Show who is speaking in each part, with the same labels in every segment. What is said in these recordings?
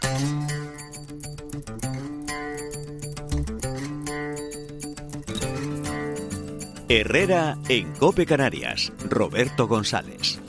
Speaker 1: Herrera en COPE Canarias, Roberto González.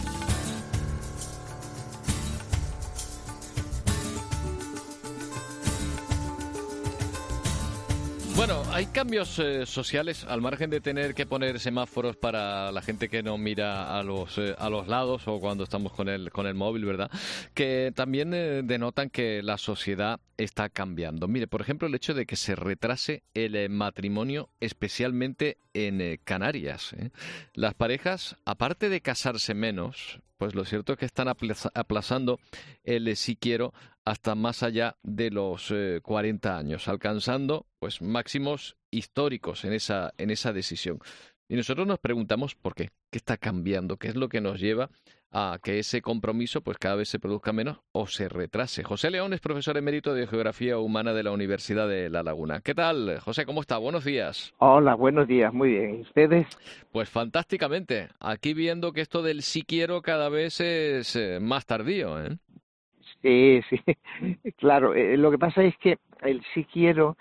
Speaker 2: Bueno, hay cambios sociales, al margen de tener que poner semáforos para la gente que no mira a los lados o cuando estamos con el móvil, ¿verdad? Que también denotan que la sociedad está cambiando. Mire, por ejemplo, el hecho de que se retrase el matrimonio, especialmente en Canarias, ¿eh? Las parejas, aparte de casarse menos, pues lo cierto es que están aplazando el sí quiero hasta más allá de los 40 años, alcanzando pues máximos históricos en esa decisión. Y nosotros nos preguntamos por qué está cambiando, qué es lo que nos lleva a que ese compromiso pues cada vez se produzca menos o se retrase. José León es profesor emérito de Geografía Humana de la Universidad de La Laguna. ¿Qué tal, José? ¿Cómo está? Buenos días.
Speaker 3: Hola, buenos días, muy bien. ¿Y ustedes?
Speaker 2: Pues fantásticamente. Aquí viendo que esto del sí quiero cada vez es más tardío, ¿eh?
Speaker 3: Sí, sí, claro. Lo que pasa es que el sí quiero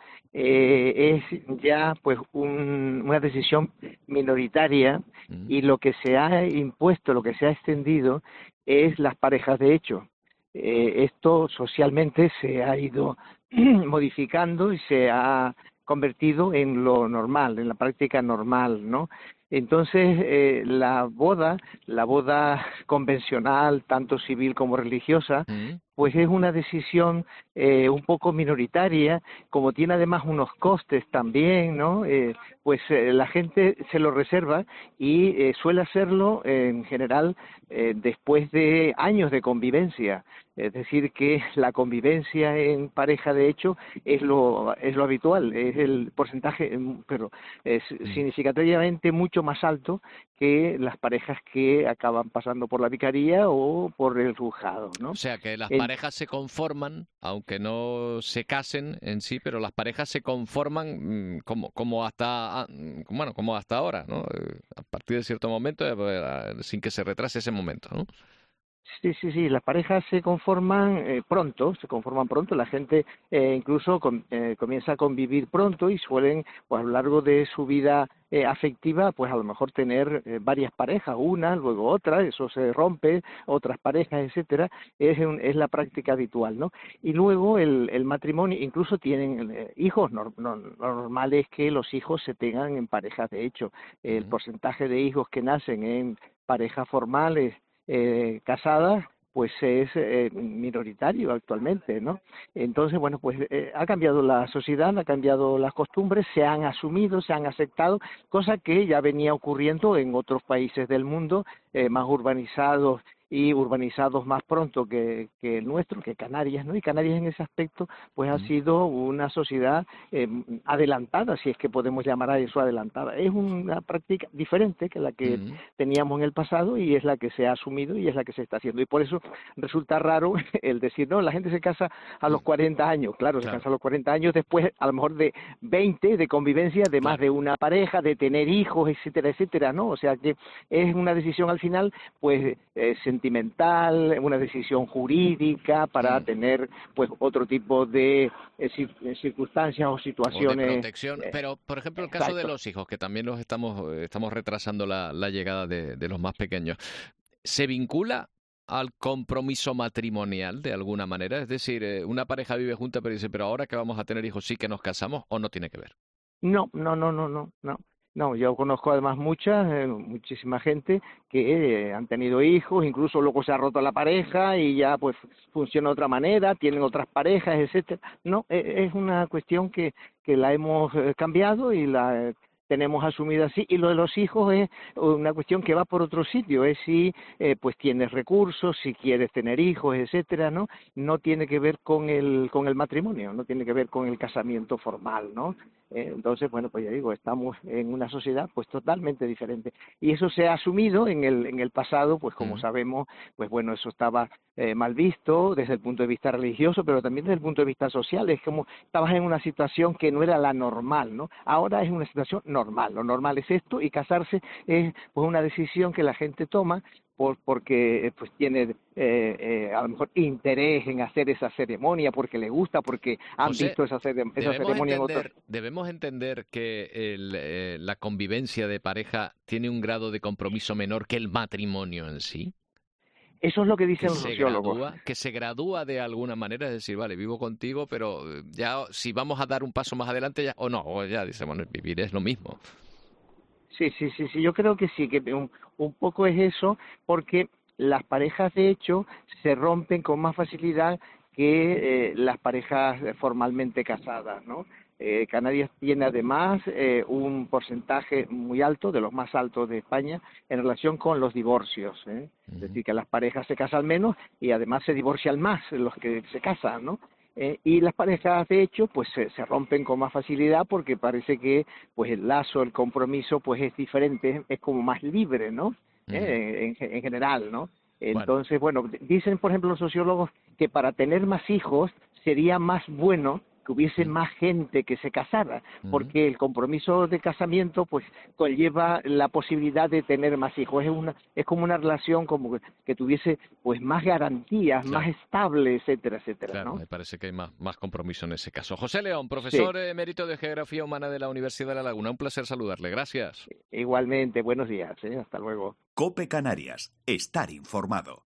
Speaker 3: es ya pues una decisión minoritaria y lo que se ha impuesto, lo que se ha extendido es las parejas de hecho. Esto socialmente se ha ido modificando y se ha convertido en lo normal, en la práctica normal, ¿no? Entonces, la boda convencional, tanto civil como religiosa, pues es una decisión un poco minoritaria, como tiene además unos costes también, ¿no? La gente se lo reserva y suele hacerlo en general después de años de convivencia. Es decir, que la convivencia en pareja de hecho es lo habitual, es el porcentaje, pero es significativamente mucho más alto que las parejas que acaban pasando por la vicaría o por el juzgado, ¿no?
Speaker 2: O sea, que las parejas se conforman, aunque no se casen en sí, pero las parejas se conforman como hasta ahora, ¿no? A partir de cierto momento, sin que se retrase ese momento, ¿no?
Speaker 3: Sí, sí, sí, las parejas se conforman pronto, la gente incluso comienza a convivir pronto y suelen, pues a lo largo de su vida afectiva, pues a lo mejor tener varias parejas, una, luego otra, eso se rompe, otras parejas, etcétera, es la práctica habitual, ¿no? Y luego el matrimonio, incluso tienen hijos, lo normal es que los hijos se tengan en parejas de hecho, el porcentaje de hijos que nacen en parejas formales casadas, pues es minoritario actualmente, ¿no? Entonces, bueno, pues ha cambiado la sociedad, ha cambiado las costumbres, se han asumido, se han aceptado, cosa que ya venía ocurriendo en otros países del mundo más urbanizados y urbanizados más pronto que el nuestro, que Canarias, ¿no? Y Canarias en ese aspecto, pues ha sido una sociedad adelantada, si es que podemos llamar a eso adelantada. Es una práctica diferente que la que teníamos en el pasado y es la que se ha asumido y es la que se está haciendo. Y por eso resulta raro el decir, no, la gente se casa a los 40 años. Claro, se casa a los 40 años después, a lo mejor de 20 de convivencia, de más de una pareja, de tener hijos, etcétera, etcétera, ¿no? O sea que es una decisión al final, pues, sentimental, una decisión jurídica para tener pues otro tipo de circunstancias o situaciones.
Speaker 2: O de protección. Pero, por ejemplo, el caso de los hijos, que también los estamos retrasando la llegada de los más pequeños, ¿se vincula al compromiso matrimonial de alguna manera? Es decir, una pareja vive junta pero dice, pero ahora que vamos a tener hijos sí que nos casamos, ¿o no tiene que ver?
Speaker 3: No. No, yo conozco además muchísima gente que han tenido hijos, incluso luego se ha roto la pareja y ya pues funciona de otra manera, tienen otras parejas, etcétera. No, es una cuestión que la hemos cambiado y la tenemos asumida así, y lo de los hijos es una cuestión que va por otro sitio, es si pues tienes recursos, si quieres tener hijos, etcétera, ¿no? No tiene que ver con el matrimonio, no tiene que ver con el casamiento formal, ¿no? Entonces, bueno, pues ya digo, estamos en una sociedad pues totalmente diferente. Y eso se ha asumido en el pasado, pues como sabemos, pues bueno, eso estaba mal visto desde el punto de vista religioso, pero también desde el punto de vista social. Es como estabas en una situación que no era la normal, ¿no? Ahora es una situación normal. Lo normal es esto y casarse es pues una decisión que la gente toma porque pues tiene a lo mejor interés en hacer esa ceremonia, porque le gusta, porque han
Speaker 2: José,
Speaker 3: visto esa ceremonia en otros.
Speaker 2: debemos entender que la convivencia de pareja tiene un grado de compromiso menor que el matrimonio en sí.
Speaker 3: Eso es lo que dicen
Speaker 2: Que
Speaker 3: los sociólogos.
Speaker 2: que se gradúa de alguna manera, es decir, vale, vivo contigo, pero ya si vamos a dar un paso más adelante ya, o no, o ya dice, bueno, vivir es lo mismo.
Speaker 3: Sí, yo creo que sí, que un poco es eso, porque las parejas de hecho se rompen con más facilidad que las parejas formalmente casadas, ¿no? Canarias tiene además un porcentaje muy alto, de los más altos de España, en relación con los divorcios, ¿eh? Es decir, que las parejas se casan menos y además se divorcian más los que se casan, ¿no? Y las parejas de hecho pues se rompen con más facilidad porque parece que pues el lazo, el compromiso pues es diferente, es como más libre, ¿no? En general, ¿no?
Speaker 2: Bueno,
Speaker 3: Entonces, bueno, dicen por ejemplo los sociólogos que para tener más hijos sería más bueno que hubiese más gente que se casara, porque el compromiso de casamiento pues conlleva la posibilidad de tener más hijos. Es como una relación como que tuviese pues más garantías, más
Speaker 2: claro,
Speaker 3: estable, etcétera, etcétera,
Speaker 2: claro,
Speaker 3: ¿no?
Speaker 2: me parece que hay más compromiso en ese caso. José León,
Speaker 3: Sí,
Speaker 2: profesor emérito de Geografía Humana de la Universidad de La Laguna, un placer saludarle, gracias.
Speaker 3: igualmente, buenos días, hasta luego.
Speaker 1: COPE Canarias. Estar informado.